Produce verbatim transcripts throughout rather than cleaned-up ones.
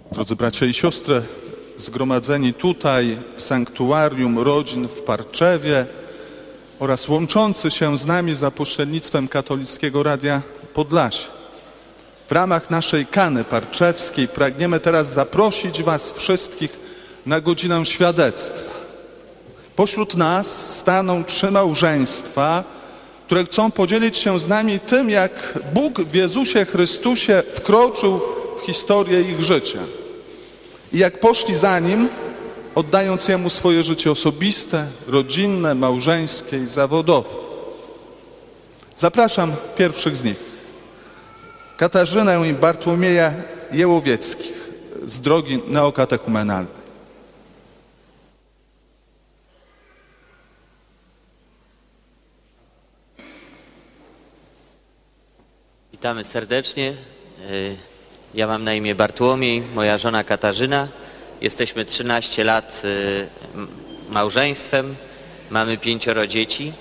Drodzy bracia i siostry, zgromadzeni tutaj w sanktuarium rodzin w Parczewie oraz łączący się z nami za pośrednictwem Katolickiego Radia Podlasie. W ramach naszej kany parczewskiej pragniemy teraz zaprosić was wszystkich na godzinę świadectwa. Pośród nas staną trzy małżeństwa, które chcą podzielić się z nami tym, jak Bóg w Jezusie Chrystusie wkroczył w historię ich życia. I jak poszli za Nim, oddając Jemu swoje życie osobiste, rodzinne, małżeńskie i zawodowe. Zapraszam pierwszych z nich. Katarzynę i Bartłomieja Jełowieckich z drogi neokatechumenalnej. Witamy serdecznie. Ja mam na imię Bartłomiej, moja żona Katarzyna. Jesteśmy trzynaście lat małżeństwem, mamy pięcioro dzieci.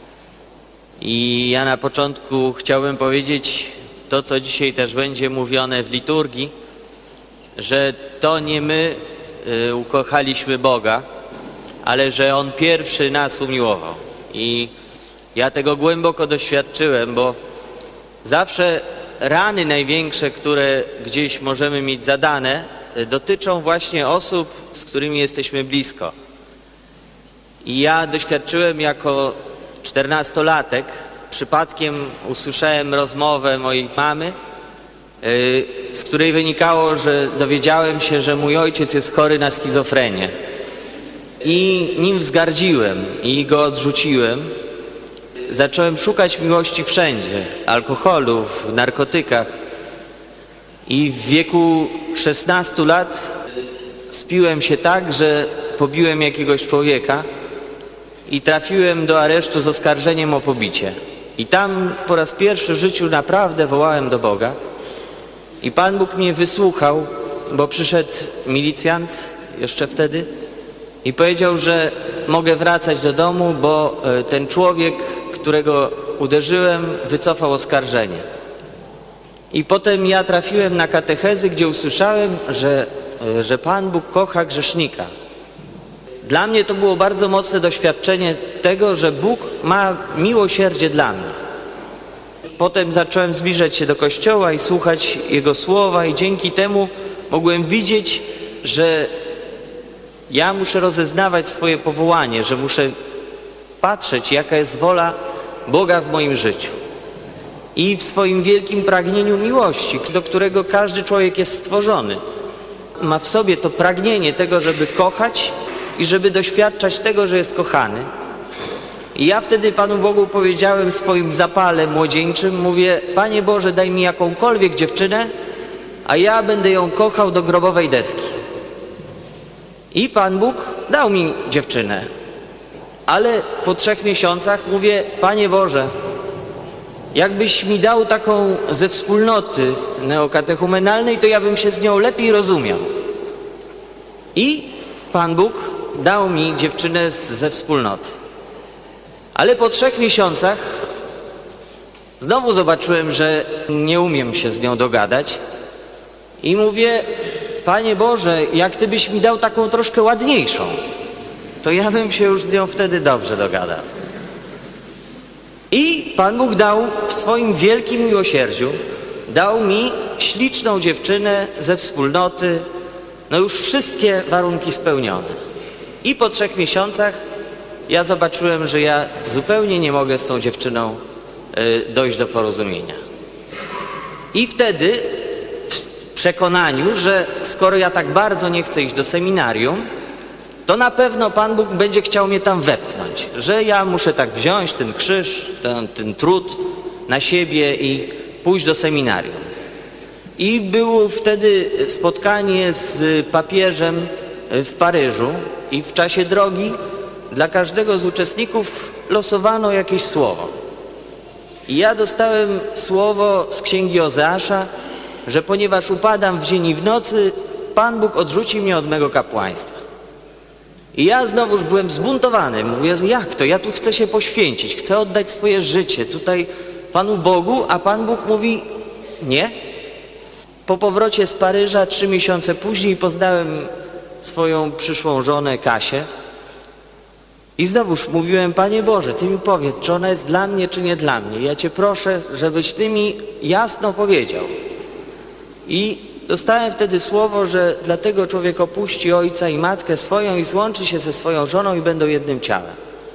I ja na początku chciałbym powiedzieć to, co dzisiaj też będzie mówione w liturgii, że to nie my ukochaliśmy Boga, ale że On pierwszy nas umiłował. I ja tego głęboko doświadczyłem, bo zawsze rany największe, które gdzieś możemy mieć zadane, dotyczą właśnie osób, z którymi jesteśmy blisko. I ja doświadczyłem jako czternastolatek, przypadkiem usłyszałem rozmowę mojej mamy, z której wynikało, że dowiedziałem się, że mój ojciec jest chory na schizofrenię. I nim wzgardziłem i go odrzuciłem. Zacząłem szukać miłości wszędzie, alkoholu, w narkotykach. I w wieku szesnastu lat spiłem się tak, że pobiłem jakiegoś człowieka i trafiłem do aresztu z oskarżeniem o pobicie. I tam po raz pierwszy w życiu naprawdę wołałem do Boga. I Pan Bóg mnie wysłuchał, bo przyszedł milicjant jeszcze wtedy i powiedział, że mogę wracać do domu, bo ten człowiek, którego uderzyłem, wycofał oskarżenie. I potem ja trafiłem na katechezy, gdzie usłyszałem, że, że Pan Bóg kocha grzesznika. Dla mnie to było bardzo mocne doświadczenie tego, że Bóg ma miłosierdzie dla mnie. Potem zacząłem zbliżać się do Kościoła i słuchać Jego słowa i dzięki temu mogłem widzieć, że ja muszę rozeznawać swoje powołanie, że muszę patrzeć, jaka jest wola Boga w moim życiu. I w swoim wielkim pragnieniu miłości, do którego każdy człowiek jest stworzony. Ma w sobie to pragnienie tego, żeby kochać i żeby doświadczać tego, że jest kochany. I ja wtedy Panu Bogu powiedziałem w swoim zapale młodzieńczym, mówię: Panie Boże, daj mi jakąkolwiek dziewczynę, a ja będę ją kochał do grobowej deski. I Pan Bóg dał mi dziewczynę. Ale po trzech miesiącach mówię: Panie Boże, jakbyś mi dał taką ze wspólnoty neokatechumenalnej, to ja bym się z nią lepiej rozumiał. I Pan Bóg dał mi dziewczynę z, ze wspólnoty. Ale po trzech miesiącach znowu zobaczyłem, że nie umiem się z nią dogadać. I mówię: Panie Boże, jak Ty byś mi dał taką troszkę ładniejszą, to ja bym się już z nią wtedy dobrze dogadał. I Pan Bóg dał w swoim wielkim miłosierdziu, dał mi śliczną dziewczynę ze wspólnoty, no już wszystkie warunki spełnione. I po trzech miesiącach ja zobaczyłem, że ja zupełnie nie mogę z tą dziewczyną y, dojść do porozumienia. I wtedy w przekonaniu, że skoro ja tak bardzo nie chcę iść do seminarium, to na pewno Pan Bóg będzie chciał mnie tam wepchnąć, że ja muszę tak wziąć ten krzyż, ten, ten trud na siebie i pójść do seminarium. I było wtedy spotkanie z papieżem w Paryżu i w czasie drogi dla każdego z uczestników losowano jakieś słowo. I ja dostałem słowo z księgi Ozeasza, że ponieważ upadam w dzień i w nocy, Pan Bóg odrzuci mnie od mego kapłaństwa. I ja znowuż byłem zbuntowany. Mówię: jak to? Ja tu chcę się poświęcić, chcę oddać swoje życie tutaj Panu Bogu, a Pan Bóg mówi: nie. Po powrocie z Paryża, trzy miesiące później, poznałem swoją przyszłą żonę Kasię i znowuż mówiłem: Panie Boże, Ty mi powiedz, czy ona jest dla mnie, czy nie dla mnie. Ja Cię proszę, żebyś Ty mi jasno powiedział. I dostałem wtedy słowo, że dlatego człowiek opuści ojca i matkę swoją i złączy się ze swoją żoną i będą jednym ciałem.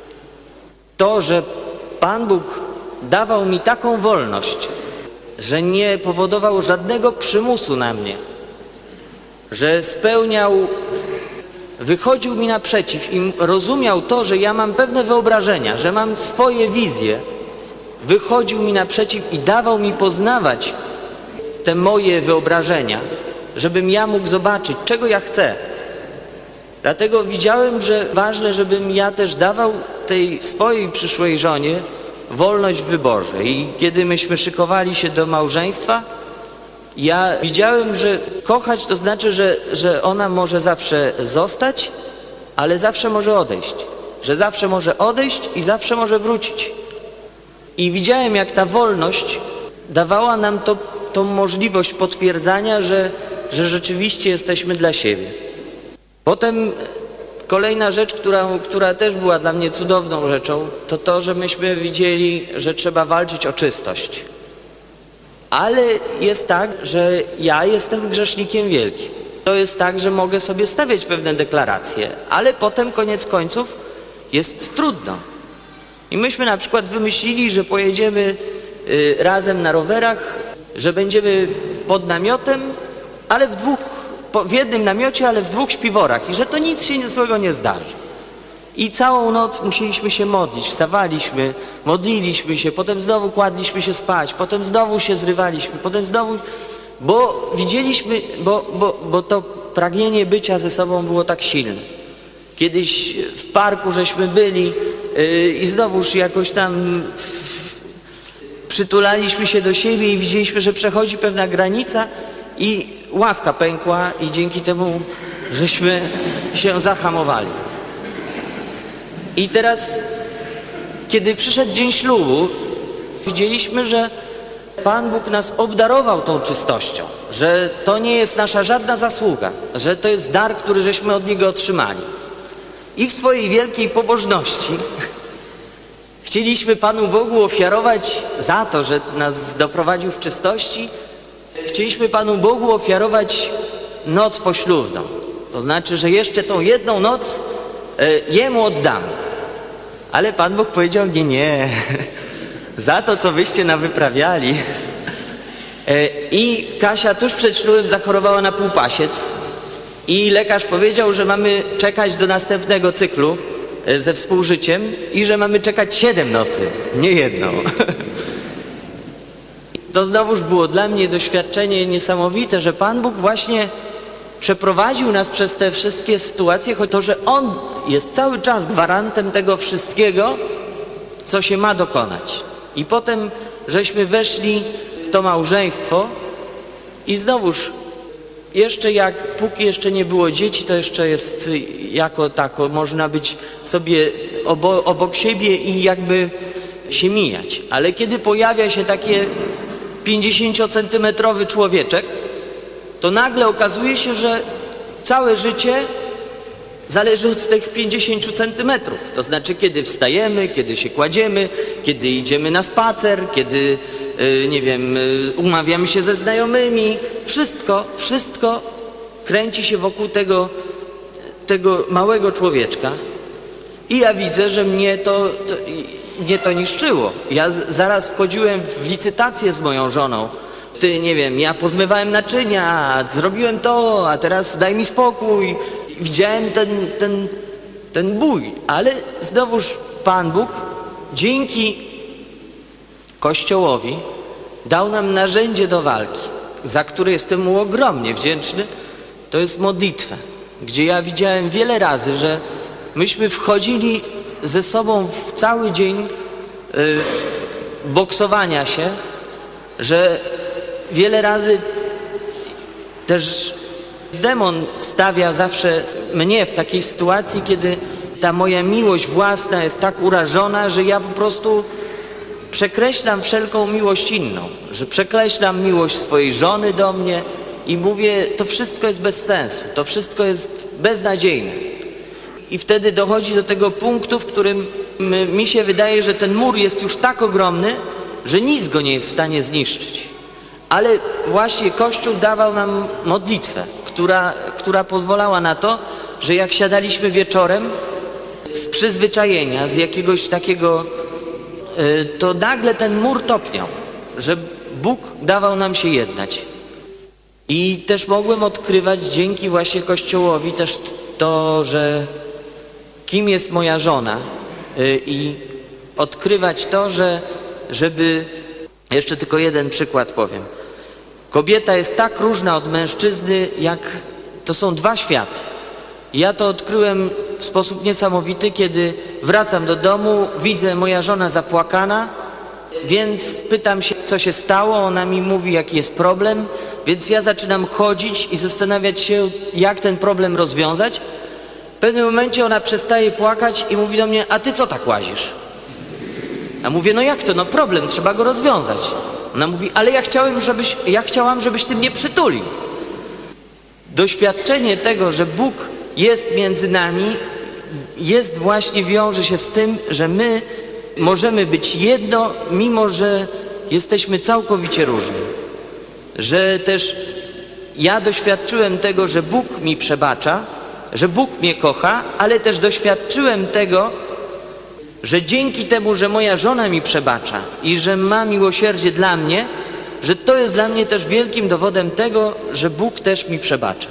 To, że Pan Bóg dawał mi taką wolność, że nie powodował żadnego przymusu na mnie, że spełniał, wychodził mi naprzeciw i rozumiał to, że ja mam pewne wyobrażenia, że mam swoje wizje, wychodził mi naprzeciw i dawał mi poznawać te moje wyobrażenia, żebym ja mógł zobaczyć, czego ja chcę. Dlatego widziałem, że ważne, żebym ja też dawał tej swojej przyszłej żonie wolność w wyborze. I kiedy myśmy szykowali się do małżeństwa, ja widziałem, że kochać to znaczy, że, że ona może zawsze zostać, ale zawsze może odejść. Że zawsze może odejść i zawsze może wrócić. I widziałem, jak ta wolność dawała nam to, tą możliwość potwierdzania, że, że rzeczywiście jesteśmy dla siebie. Potem kolejna rzecz, która, która też była dla mnie cudowną rzeczą, to to, że myśmy widzieli, że trzeba walczyć o czystość. Ale jest tak, że ja jestem grzesznikiem wielkim. To jest tak, że mogę sobie stawiać pewne deklaracje, ale potem koniec końców jest trudno. I myśmy na przykład wymyślili, że pojedziemy y, razem na rowerach, że będziemy pod namiotem, ale w dwóch, po, w jednym namiocie, ale w dwóch śpiworach i że to nic się złego nie zdarzy. I całą noc musieliśmy się modlić, wstawaliśmy, modliliśmy się, potem znowu kładliśmy się spać, potem znowu się zrywaliśmy, potem znowu, bo widzieliśmy, bo, bo, bo to pragnienie bycia ze sobą było tak silne. Kiedyś w parku żeśmy byli yy, i znowuż jakoś tam przytulaliśmy się do siebie i widzieliśmy, że przechodzi pewna granica i ławka pękła i dzięki temu żeśmy się zahamowali. I teraz, kiedy przyszedł dzień ślubu, widzieliśmy, że Pan Bóg nas obdarował tą czystością, że to nie jest nasza żadna zasługa, że to jest dar, który żeśmy od Niego otrzymali. I w swojej wielkiej pobożności chcieliśmy Panu Bogu ofiarować za to, że nas doprowadził w czystości, chcieliśmy Panu Bogu ofiarować noc poślubną. To znaczy, że jeszcze tą jedną noc y, Jemu oddamy. Ale Pan Bóg powiedział: nie, nie, za to, co wyście nawyprawiali. Y, I Kasia tuż przed ślubem zachorowała na półpasiec i lekarz powiedział, że mamy czekać do następnego cyklu y, ze współżyciem i że mamy czekać siedem nocy, nie jedną. To znowuż było dla mnie doświadczenie niesamowite, że Pan Bóg właśnie przeprowadził nas przez te wszystkie sytuacje, choć to, że On jest cały czas gwarantem tego wszystkiego, co się ma dokonać. I potem żeśmy weszli w to małżeństwo i znowuż jeszcze jak, póki jeszcze nie było dzieci, to jeszcze jest jako tako, można być sobie obo, obok siebie i jakby się mijać. Ale kiedy pojawia się takie pięćdziesięciocentymetrowy człowieczek, to nagle okazuje się, że całe życie zależy od tych pięćdziesięciu centymetrów. To znaczy, kiedy wstajemy, kiedy się kładziemy, kiedy idziemy na spacer, kiedy, yy, nie wiem, yy, umawiamy się ze znajomymi. Wszystko, wszystko kręci się wokół tego, tego małego człowieczka. I ja widzę, że mnie to, to, mnie to niszczyło. Ja z, zaraz wchodziłem w licytację z moją żoną. Ty, nie wiem, ja pozmywałem naczynia, zrobiłem to, a teraz daj mi spokój. Widziałem ten, ten, ten bój, ale znowuż Pan Bóg dzięki Kościołowi dał nam narzędzie do walki, za które jestem Mu ogromnie wdzięczny. To jest modlitwa, gdzie ja widziałem wiele razy, że myśmy wchodzili ze sobą w cały dzień y, boksowania się, że wiele razy też demon stawia zawsze mnie w takiej sytuacji, kiedy ta moja miłość własna jest tak urażona, że ja po prostu przekreślam wszelką miłość inną, że przekreślam miłość swojej żony do mnie, i mówię, to wszystko jest bez sensu, to wszystko jest beznadziejne. I wtedy dochodzi do tego punktu, w którym mi się wydaje, że ten mur jest już tak ogromny, że nic go nie jest w stanie zniszczyć. Ale właśnie Kościół dawał nam modlitwę, która, która pozwalała na to, że jak siadaliśmy wieczorem z przyzwyczajenia, z jakiegoś takiego, to nagle ten mur topniał, że Bóg dawał nam się jednać. I też mogłem odkrywać dzięki właśnie Kościołowi też to, że kim jest moja żona i odkrywać to, że żeby... Jeszcze tylko jeden przykład powiem. Kobieta jest tak różna od mężczyzny, jak to są dwa światy. I ja to odkryłem w sposób niesamowity, kiedy wracam do domu, widzę moja żona zapłakana, więc pytam się, co się stało, ona mi mówi, jaki jest problem, więc ja zaczynam chodzić i zastanawiać się, jak ten problem rozwiązać. W pewnym momencie ona przestaje płakać i mówi do mnie, a ty co tak łazisz? Ja mówię, no jak to, no problem, trzeba go rozwiązać. Ona mówi, ale ja chciałem, żebyś, ja chciałam, żebyś ty mnie przytulił. Doświadczenie tego, że Bóg jest między nami, jest właśnie, wiąże się z tym, że my możemy być jedno, mimo że jesteśmy całkowicie różni. Że też ja doświadczyłem tego, że Bóg mi przebacza, że Bóg mnie kocha, ale też doświadczyłem tego, że dzięki temu, że moja żona mi przebacza i że ma miłosierdzie dla mnie, że to jest dla mnie też wielkim dowodem tego, że Bóg też mi przebacza.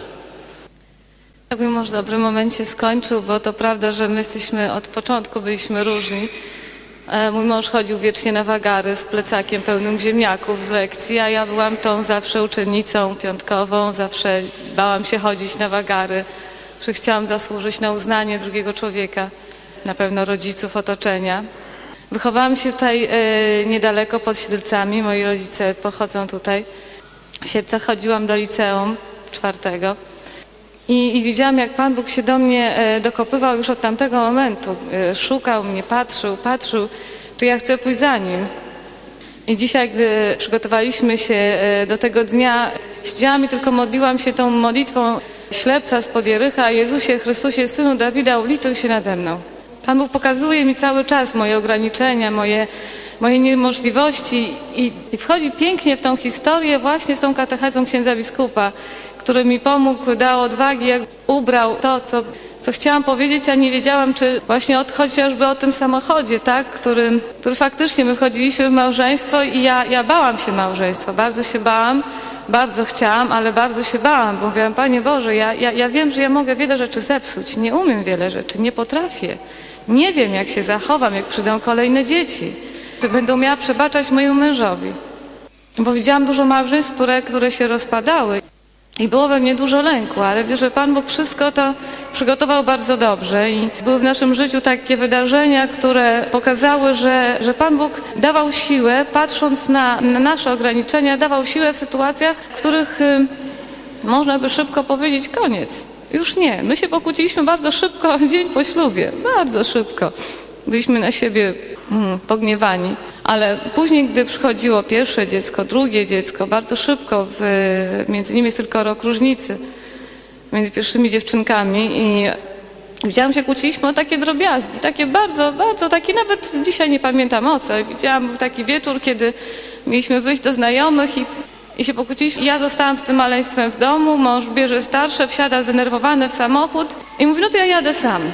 Tak mój mąż w dobrym momencie skończył, bo to prawda, że my jesteśmy od początku byliśmy różni. Mój mąż chodził wiecznie na wagary z plecakiem pełnym ziemniaków z lekcji, a ja byłam tą zawsze uczennicą piątkową, zawsze bałam się chodzić na wagary, że chciałam zasłużyć na uznanie drugiego człowieka, na pewno rodziców, otoczenia. Wychowałam się tutaj e, niedaleko pod Siedlcami, moi rodzice pochodzą tutaj. W Siedlcach chodziłam do liceum czwartego i, i widziałam, jak Pan Bóg się do mnie e, dokopywał już od tamtego momentu. E, szukał mnie, patrzył, patrzył, czy ja chcę pójść za Nim. I dzisiaj, gdy przygotowaliśmy się e, do tego dnia, siedziałam i tylko modliłam się tą modlitwą ślepca spod Jericha: Jezusie Chrystusie, Synu Dawida, ulituj się nade mną. Pan Bóg pokazuje mi cały czas moje ograniczenia, moje, moje niemożliwości i, i wchodzi pięknie w tą historię właśnie z tą katechezą księdza biskupa, który mi pomógł, dał odwagi, jak ubrał to, co, co chciałam powiedzieć, a nie wiedziałam, czy właśnie od, chociażby o tym samochodzie, tak, który, który faktycznie my wchodziliśmy w małżeństwo i ja, ja bałam się małżeństwa, bardzo się bałam. Bardzo chciałam, ale bardzo się bałam, bo mówiłam, Panie Boże, ja, ja, ja wiem, że ja mogę wiele rzeczy zepsuć, nie umiem wiele rzeczy, nie potrafię. Nie wiem, jak się zachowam, jak przyjdą kolejne dzieci, czy będą miała przebaczać mojemu mężowi. Bo widziałam dużo małżeństw, które, które się rozpadały i było we mnie dużo lęku, ale wierzę, że Pan Bóg wszystko to przygotował bardzo dobrze i były w naszym życiu takie wydarzenia, które pokazały, że, że Pan Bóg dawał siłę, patrząc na, na nasze ograniczenia, dawał siłę w sytuacjach, w których y, można by szybko powiedzieć koniec. Już nie. My się pokłóciliśmy bardzo szybko, dzień po ślubie. Bardzo szybko. Byliśmy na siebie mm, pogniewani. Ale później, gdy przychodziło pierwsze dziecko, drugie dziecko, bardzo szybko, w, między nimi jest tylko rok różnicy, między pierwszymi dziewczynkami i widziałam, że kłóciliśmy o takie drobiazgi, takie bardzo, bardzo, takie nawet dzisiaj nie pamiętam o co. Widziałam, był taki wieczór, kiedy mieliśmy wyjść do znajomych i, i się pokłóciliśmy. Ja zostałam z tym maleństwem w domu, mąż bierze starsze, wsiada zdenerwowany w samochód i mówi, no to ja jadę sam.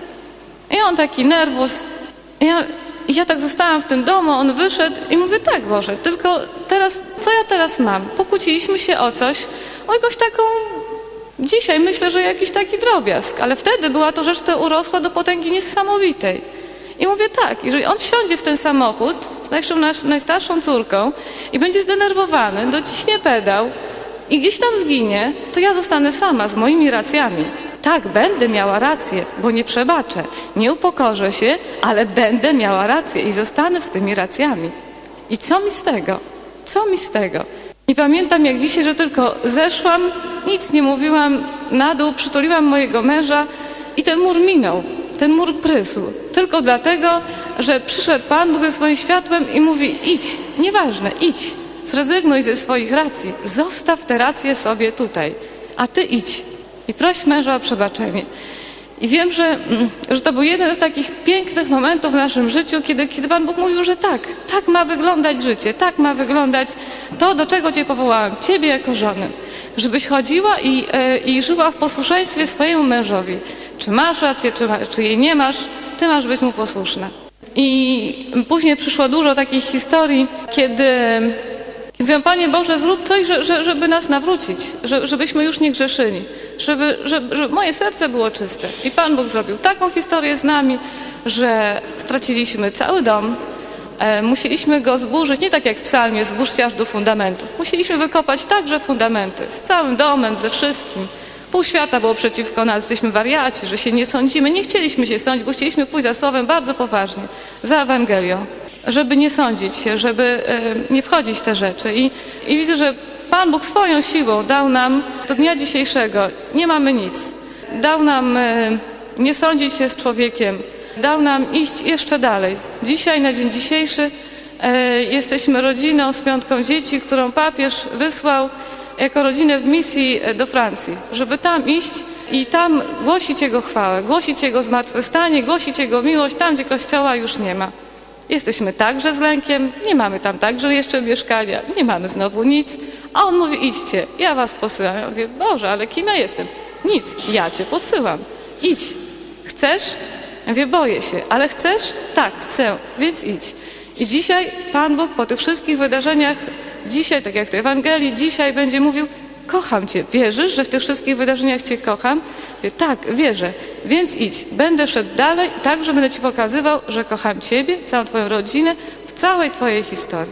I on taki nerwus. I ja, I ja tak zostałam w tym domu, on wyszedł i mówię, tak Boże, tylko teraz, co ja teraz mam? Pokłóciliśmy się o coś, o jakąś taką, dzisiaj myślę, że jakiś taki drobiazg, ale wtedy była to rzecz, która urosła do potęgi niesamowitej. I mówię tak, jeżeli on wsiądzie w ten samochód z najszą, najstarszą córką i będzie zdenerwowany, dociśnie pedał i gdzieś tam zginie, to ja zostanę sama z moimi racjami. Tak, będę miała rację, bo nie przebaczę, nie upokorzę się, ale będę miała rację i zostanę z tymi racjami. I co mi z tego? Co mi z tego? I pamiętam jak dzisiaj, że tylko zeszłam, nic nie mówiłam, na dół, przytuliłam mojego męża i ten mur minął, ten mur prysł. Tylko dlatego, że przyszedł Pan Bóg ze swoim światłem i mówi, idź, nieważne, idź. zrezygnuj ze swoich racji, zostaw te racje sobie tutaj, a ty idź i proś męża o przebaczenie. I wiem, że, że to był jeden z takich pięknych momentów w naszym życiu, kiedy, kiedy Pan Bóg mówił, że tak, tak ma wyglądać życie, tak ma wyglądać to, do czego Cię powołałem, Ciebie jako żonę. Żebyś chodziła i, e, i żyła w posłuszeństwie swojemu mężowi. Czy masz rację, czy, ma, czy jej nie masz, Ty masz być mu posłuszna. I później przyszło dużo takich historii, kiedy mówię, Panie Boże, zrób coś, że, że, żeby nas nawrócić, że, żebyśmy już nie grzeszyli, żeby, żeby, żeby moje serce było czyste. I Pan Bóg zrobił taką historię z nami, że straciliśmy cały dom, e, musieliśmy go zburzyć, nie tak jak w psalmie, zburzcie aż do fundamentów. Musieliśmy wykopać także fundamenty, z całym domem, ze wszystkim. Pół świata było przeciwko nas, jesteśmy wariaci, że się nie sądzimy. Nie chcieliśmy się sądzić, bo chcieliśmy pójść za Słowem bardzo poważnie, za Ewangelią, żeby nie sądzić się, żeby e, nie wchodzić w te rzeczy. I, I widzę, że Pan Bóg swoją siłą dał nam do dnia dzisiejszego, nie mamy nic. Dał nam e, nie sądzić się z człowiekiem, dał nam iść jeszcze dalej. Dzisiaj, na dzień dzisiejszy, e, jesteśmy rodziną z piątką dzieci, którą papież wysłał jako rodzinę w misji do Francji, żeby tam iść i tam głosić Jego chwałę, głosić Jego zmartwychwstanie, głosić Jego miłość tam, gdzie Kościoła już nie ma. Jesteśmy także z lękiem, nie mamy tam także jeszcze mieszkania, nie mamy znowu nic, a On mówi, idźcie, ja was posyłam. Ja mówię, Boże, ale kim ja jestem? Nic, ja Cię posyłam, idź. Chcesz? Ja mówię, boję się, ale chcesz? Tak, chcę, więc idź. I dzisiaj Pan Bóg po tych wszystkich wydarzeniach, dzisiaj, tak jak w tej Ewangelii, dzisiaj będzie mówił, kocham Cię, wierzysz, że w tych wszystkich wydarzeniach Cię kocham? Mówię, tak, wierzę, więc idź. Będę szedł dalej, tak, że będę Ci pokazywał, że kocham Ciebie, całą Twoją rodzinę, w całej Twojej historii.